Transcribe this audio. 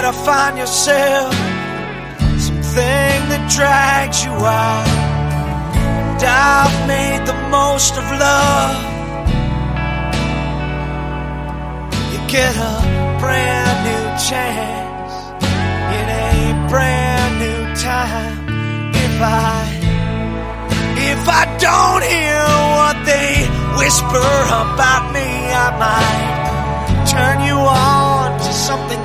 ever find yourself something that drags you out, and I've made the most of love. You get a brand new chance in a brand new time. If I don't hear what they whisper about me, I might turn you on to something